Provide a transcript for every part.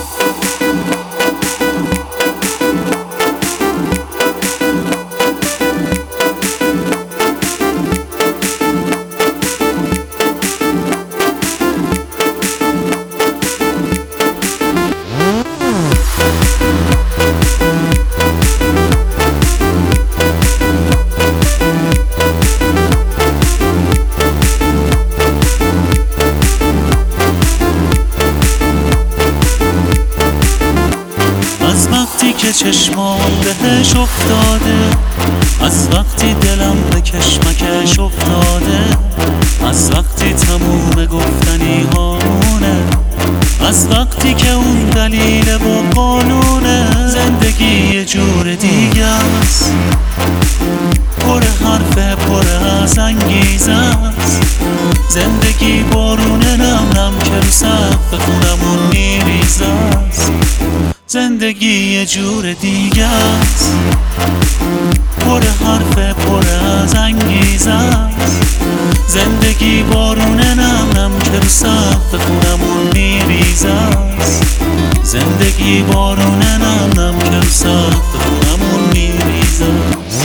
که چشمام بهش افتاده، از وقتی دلم به کشمکش افتاده، از وقتی تموم گفتنی هامونه، از وقتی که اون دلیل و قانونه. زندگی یه جور دیگه است، پر حرفه، پر از انگیزه است. زندگی بارونه نم نم که رو سقف خونمون میریزه است. زندگی یه جور دیگه است، پر حرفه، پر از انگیزه است. زندگی بارونه نم نم که رو سقف خونمون میریزه است. زندگی بارونه نم نم که رو سقف خونمون میریزه است.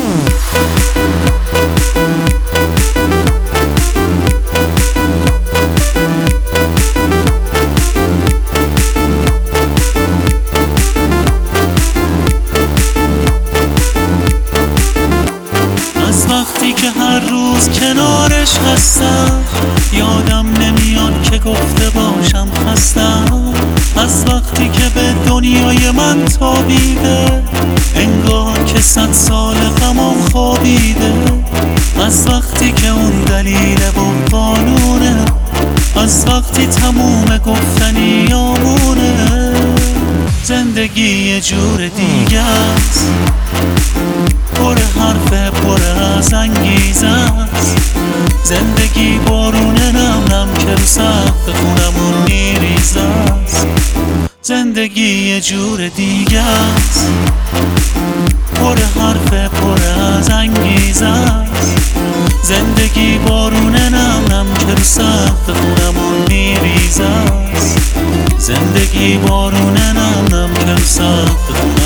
وقتی که هر روز کنارش هستم، یادم نمیاد که گفته باشم خستم. از وقتی که به دنیای من تابیده، انگار که 100 سال غمم خوابیده. از وقتی که اون دلیل و قانونه، از وقتی تموم گفتنی آمونه. زندگی یه جور دیگه است، پر حرفه، پر از انگیزه است. زندگی بارونه نم نم که رو سقف خونمون میریزه است. زندگی یه جور دیگه است، پر حرفه، پر از انگیزه است. زندگی بارونه نم نم که رو سقف خونمون میریزه است. زندگی بارونه نم نم که رو سقف خونمون